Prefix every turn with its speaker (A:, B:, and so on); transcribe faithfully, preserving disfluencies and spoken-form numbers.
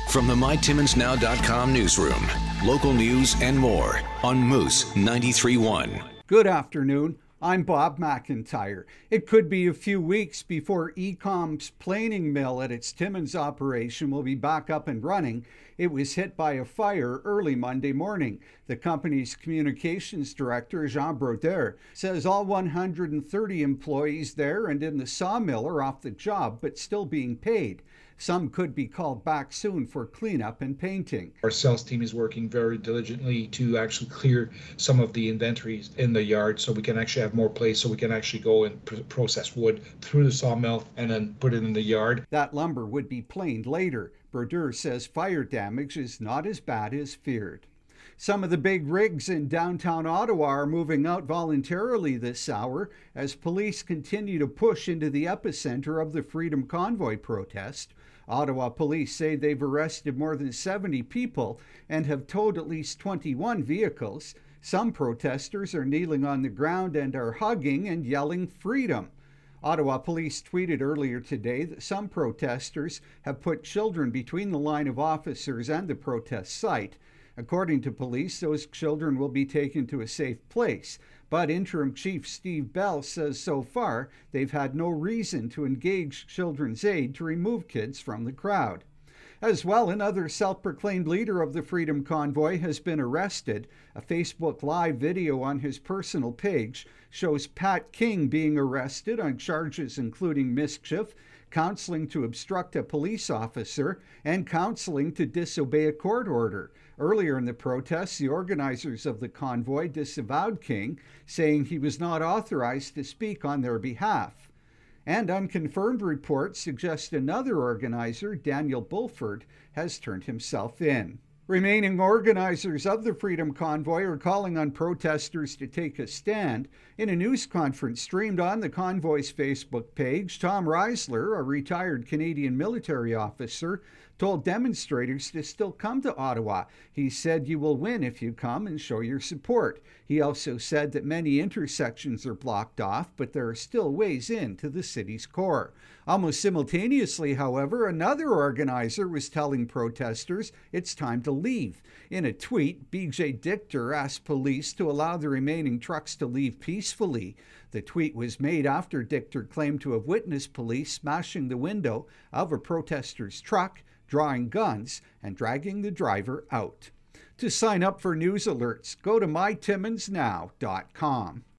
A: From the my timmins now dot com newsroom, local news and more on Moose ninety-three point one.
B: Good afternoon. I'm Bob McIntyre. It could be a few weeks before Ecom's planing mill at its Timmins operation will be back up and running. It was hit by a fire early Monday morning. The company's communications director, Jean Brodeur, says all one hundred thirty employees there and in the sawmill are off the job but still being paid. Some could be called back soon for cleanup and painting.
C: Our sales team is working very diligently to actually clear some of the inventories in the yard so we can actually have more place so we can actually go and pr- process wood through the sawmill and then put it in the yard.
B: That lumber would be planed later. Brodeur says fire damage is not as bad as feared. Some of the big rigs in downtown Ottawa are moving out voluntarily this hour as police continue to push into the epicenter of the Freedom Convoy protest. Ottawa police say they've arrested more than seventy people and have towed at least twenty-one vehicles. Some protesters are kneeling on the ground and are hugging and yelling freedom. Ottawa police tweeted earlier today that some protesters have put children between the line of officers and the protest site. According to police, those children will be taken to a safe place. But Interim Chief Steve Bell says so far they've had no reason to engage Children's Aid to remove kids from the crowd. As well, another self-proclaimed leader of the Freedom Convoy has been arrested. A Facebook Live video on his personal page shows Pat King being arrested on charges including mischief, counseling to obstruct a police officer, and counseling to disobey a court order. Earlier in the protests, the organizers of the convoy disavowed King, saying he was not authorized to speak on their behalf. And unconfirmed reports suggest another organizer, Daniel Bulford, has turned himself in. Remaining organizers of the Freedom Convoy are calling on protesters to take a stand. In a news conference streamed on the convoy's Facebook page, Tom Reisler, a retired Canadian military officer, told demonstrators to still come to Ottawa. He said, "You will win if you come and show your support." He also said that many intersections are blocked off, but there are still ways into the city's core. Almost simultaneously, however, another organizer was telling protesters it's time to leave. In a tweet, B J Dichter asked police to allow the remaining trucks to leave peacefully. The tweet was made after Dichter claimed to have witnessed police smashing the window of a protester's truck, drawing guns, and dragging the driver out. To sign up for news alerts, go to my timmins now dot com.